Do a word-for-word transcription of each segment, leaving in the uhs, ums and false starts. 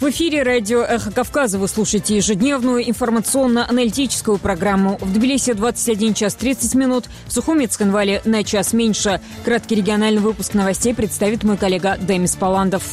В эфире радио «Эхо Кавказа» вы слушаете ежедневную информационно-аналитическую программу. В Тбилиси двадцать один час тридцать минут, в Сухуми и Цхинвале на час меньше. Краткий региональный выпуск новостей представит мой коллега Демис Паландов.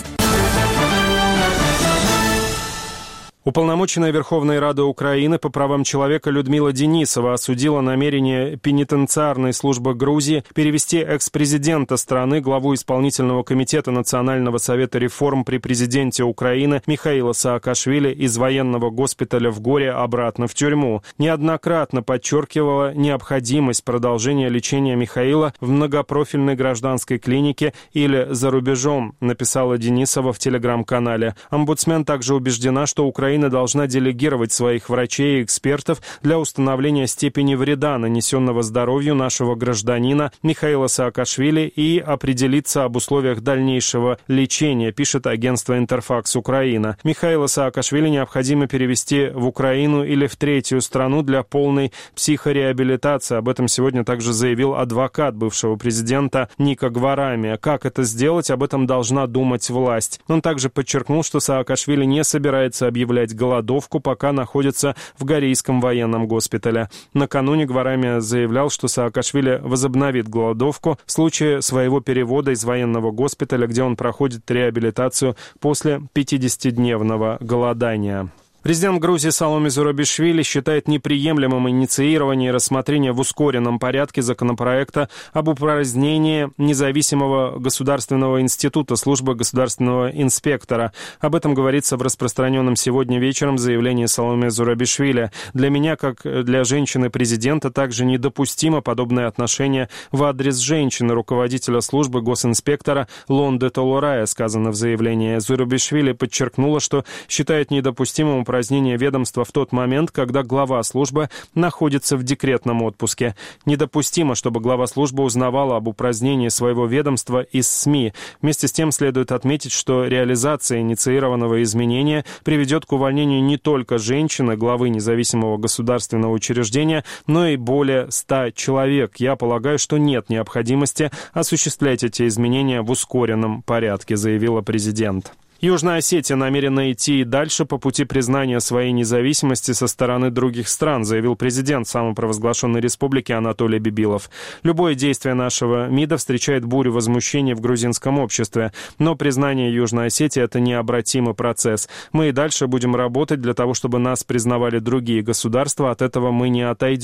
Уполномоченная Верховной Рады Украины по правам человека Людмила Денисова осудила намерение пенитенциарной службы Грузии перевести экс-президента страны, главу исполнительного комитета Национального совета реформ при президенте Украины Михаила Саакашвили из военного госпиталя в Горе обратно в тюрьму. Неоднократно подчеркивала необходимость продолжения лечения Михаила в многопрофильной гражданской клинике или за рубежом, написала Денисова в телеграм-канале. Омбудсмен также убеждена, что Украина Украина должна делегировать своих врачей и экспертов для установления степени вреда, нанесенного здоровью нашего гражданина Михаила Саакашвили, и определиться об условиях дальнейшего лечения, пишет агентство «Интерфакс Украина». Михаила Саакашвили необходимо перевести в Украину или в третью страну для полной психореабилитации. Об этом сегодня также заявил адвокат бывшего президента Ника Гварамия. Как это сделать, об этом должна думать власть. Он также подчеркнул, что Саакашвили не собирается объявлять голодовку, пока находится в Горейском военном госпитале. Накануне Гварамия заявлял, что Саакашвили возобновит голодовку в случае своего перевода из военного госпиталя, где он проходит реабилитацию после пятидесятидневного голодания. Президент Грузии Саломе Зурабишвили считает неприемлемым инициирование и рассмотрение в ускоренном порядке законопроекта об упразднении независимого государственного института службы государственного инспектора. Об этом говорится в распространенном сегодня вечером заявлении Саломе Зурабишвили. Для меня, как для женщины-президента, также недопустимо подобное отношение в адрес женщины, руководителя службы госинспектора Лонды Толорая, сказано в заявлении. Зурабишвили подчеркнула, что считает недопустимым упразднение ведомства в тот момент, когда глава службы находится в декретном отпуске. Недопустимо, чтобы глава службы узнавала об упразднении своего ведомства из СМИ. Вместе с тем следует отметить, что реализация инициированного изменения приведет к увольнению не только женщины, главы независимого государственного учреждения, но и более ста человек. Я полагаю, что нет необходимости осуществлять эти изменения в ускоренном порядке, заявила президент. Южная Осетия намерена идти и дальше по пути признания своей независимости со стороны других стран, заявил президент самопровозглашенной республики Анатолий Бибилов. Любое действие нашего МИДа встречает бурю возмущения в грузинском обществе, но признание Южной Осетии – это необратимый процесс. Мы и дальше будем работать для того, чтобы нас признавали другие государства, от этого мы не отойдем.